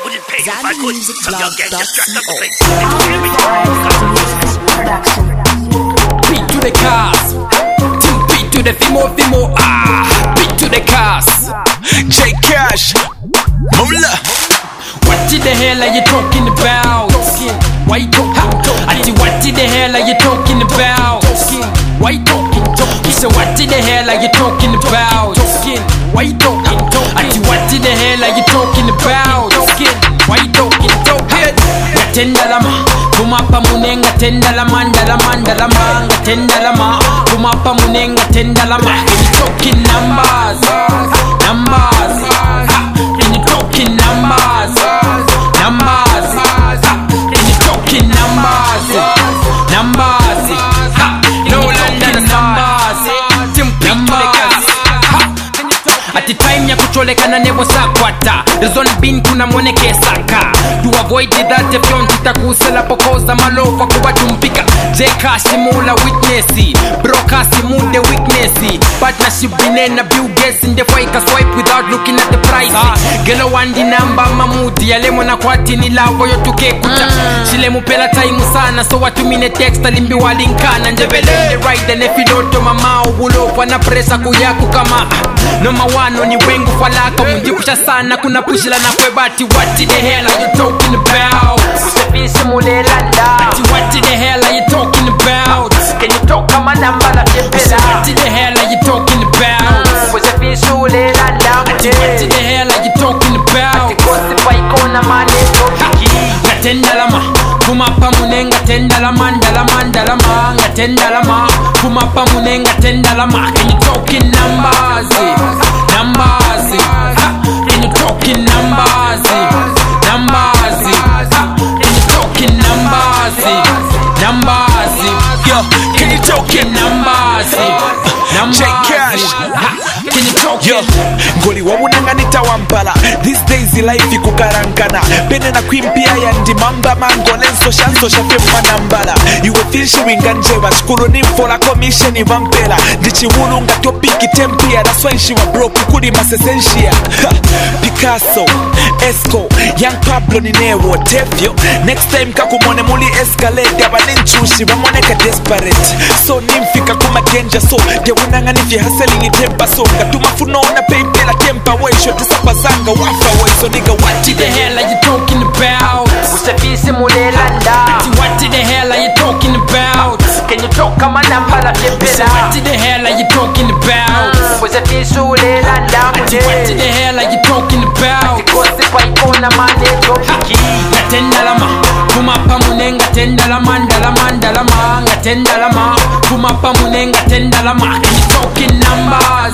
Beat to the cars, beat to the Fimo, beat to the cars. J Cash, hola. What the hell are you talking about? Why you talking? I said, what the hell are you talking about? Why you talking? He said, what the hell are you talking about? Why you talking? I said, what the hell are you talking about? Why you talking? Tendalama, kumapa munenga tendalama, ndalama, tendalama, kumapa munenga tendalama. Can you talking numbers? Can you talking numbers? Can you talking numbers? No London numbers. At the time ya kucholekana nebo sakwata the zone bin kuna mwoneke saka to avoid that if you kusela pokoza malofa kuba tumpika Jeka simula witnessy broka simude weaknessy partnership binena view guess in the fight swipe without looking at the price gelo wandi namba mamudi yale mwana kwati ni lavo yotuke kuta shile mupela time sana so watu mine text limbi walinkana njebele ride and if you don't to mama ubulofa na pressure kuyaku kama no mawano ni wengu falaka munjipusha sana kuna pushila na kwebati what the hell are you talking about? What the hell are you talking about? Can you talk kama namba la pepela? What the hell are you talking about? What the hell are you talking about? Tendalama, kumapa munenga tendalama, ndalama, tendalama, kumapa munenga tendalama. Can you talking numbers? Can you talking numbers? Can you talking numbers? Yo, can you talking numbers? J Cash. Can you talk? Yo, ngoli wabunanga nitawampala. These days life ikukarankana. Bene na kwimpia ya ndimamba mango lenso shanso shafe manambala. Iwe filshi winganjeba shkuru nimfola commission ivampela. Ndichiwulunga topiki tempia that's why she wa broke kuli masesenshia. Picasso, Esco, Young Pablo Ninero, Tevio. Next time kakumone muli escalate abaninchushi bamoneka desperate. So nimfika kuma danger so de unanga nifi hustling itempa so ngatuma funo na paper la tempa way shot sapa zanga wafa way so nigga what the hell are you talking about? Usafisi mulelanda. What the hell are you talking about? Can you talk kama namba la pepela? What the hell are you talking about? Usafisi mulelanda. What the hell are you talking about? Kosi kwa ikona mane topiki. Tendalama, kumapa munenga tendalama, ndalama, tendalama, kumapa munenga tendalama. Can you talking numbers?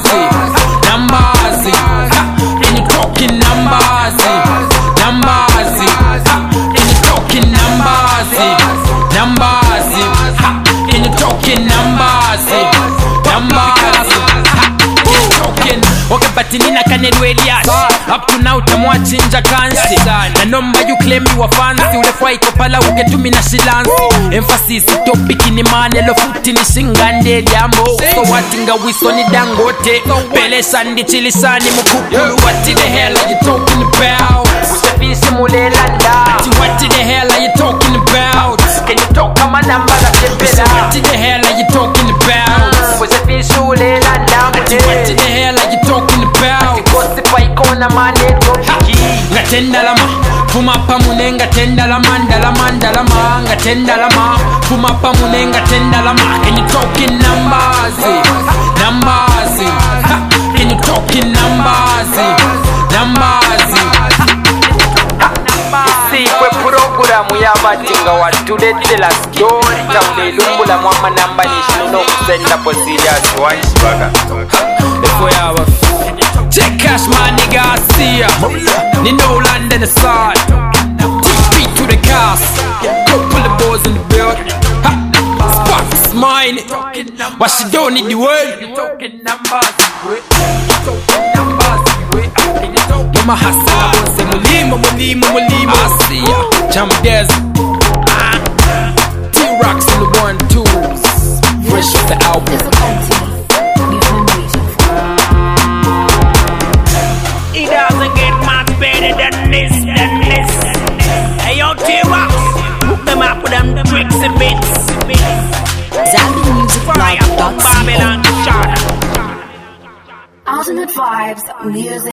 Can you talking numbers? Can you talking numbers? Can you talking numbers? Okay, but nina kanedwe Elias. Up to now tamwachinja kansi. Na nomba you claim you are fancy. Ulefwa iko pala ugetumi na shilansi. Emphasis topic ni manelo futi ni singande jambo. So watinga wiso ni dangote. Pele sandi chili sani mukupulu. What the hell are you talking about? Usafisi mulelanda. What the hell are you talking about? Can you talk kama namba la pepela? What the hell are you talking about? Usafisi mulelanda. What the hell are you talking about? Kosi kwa ikona mane topiki. Tendalama, kumapa munenga tendalama, ndalama, tendalama, kumapa munenga tendalama. Can you talking numbers? Can you talking numbers? Sikwe programu y'abatinga watuletela story tamule lumbula mwama namba nishino kusenda po serious wise baga. If we have a J Cash, my nigga, I see ya. Ni no London aside. Beat to the cars. Go pull the balls in the build. Sparks mine. But she don't need the word. Mama hustler, I say mulimo. I see ya. Jam Desert. T-Rocks in the 1-2s. Fresh off the album. It doesn't get much better than this. Babylon Trixie Bits. ZambianMusicBlog.co. Babylon Charter. Ultimate Vibes Music.